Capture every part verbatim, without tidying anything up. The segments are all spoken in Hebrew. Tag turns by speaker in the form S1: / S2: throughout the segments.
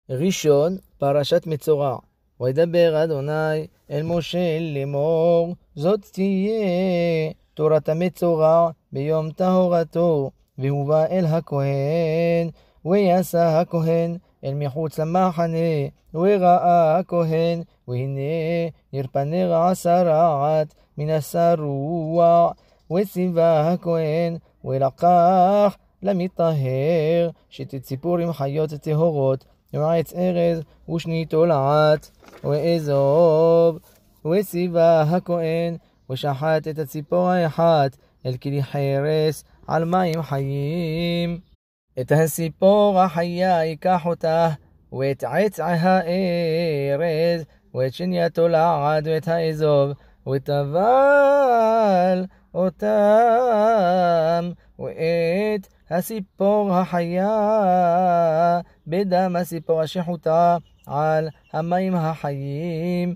S1: ראשון, פרשת מצורע. וידבר אדוני אל משה לאמור, זאת תהיה תורת המצורע ביום טהרתו, והובא אל הכהן, ויעשה הכהן אל מחוץ למחנה, וראה הכהן, והנה נרפא נרעשה רעת מן השרוע, וציווה הכהן, ולקח למטהר שתי ציפורים חיות טהורות, ועץ ארז ושני תולעת, ואזוב, וציווה הכהן, ושחט את הציפור האחת אל כלי חרס על מים חיים. את הציפור החיה ייקח אותה, ואת עץ הארז, ואת שני התולעת, ואת האזוב, וטבל אותם, ואת הציפור החיה בדם הציפור השחוטה על המים החיים,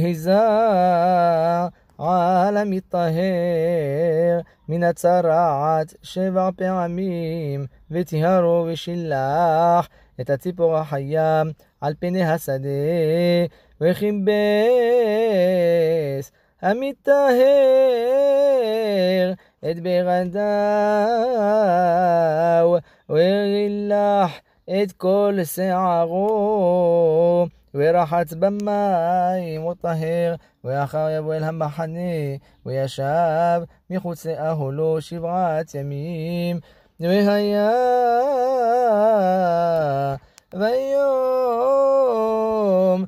S1: והזע על המטהר מן הצרעת שבע פעמים, וטהרו ושילח את הציפור החיה על פני השדה, וכיבס המטהר את בגדיו, ורילח את כל שערו, ורחץ במים וטהר, ואחר יבוא אל המחנה, וישב מחוץ לאהלו שבעת ימים. והיה ביום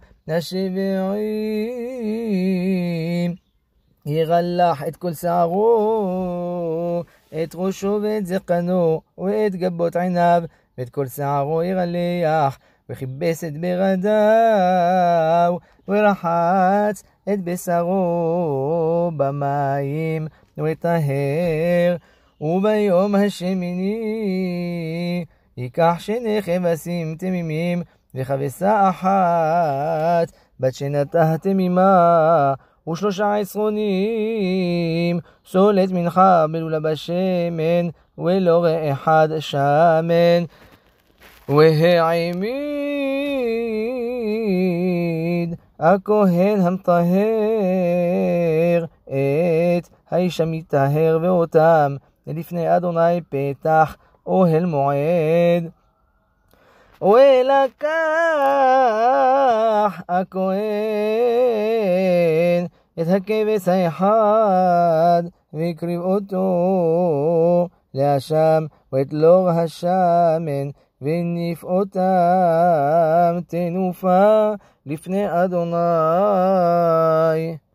S1: השביעי יגלח את כל שערו, את ראשו ואת זקנו, ואת גבות עיניו, ואת כל שערו יגלח, וכיבס את בגדיו, ורחץ את בשרו במים, וטהר. וביום השמיני ייקח שני כבשים תמימים, וכבשה אחת בת שנתה תמימה, ושלושה עשרונים סולת מנחה בלולה בשמן, ולא ראה אחד שמן. והעמיד הכהן המטהר את האישה מטהר ואותם לפני אדוני פתח אוהל מועד. ולקח הכהן את הכבש האחד, והקריב אותו להשם, ואת לור השמן, וניף אותם תנופה לפני אדוני.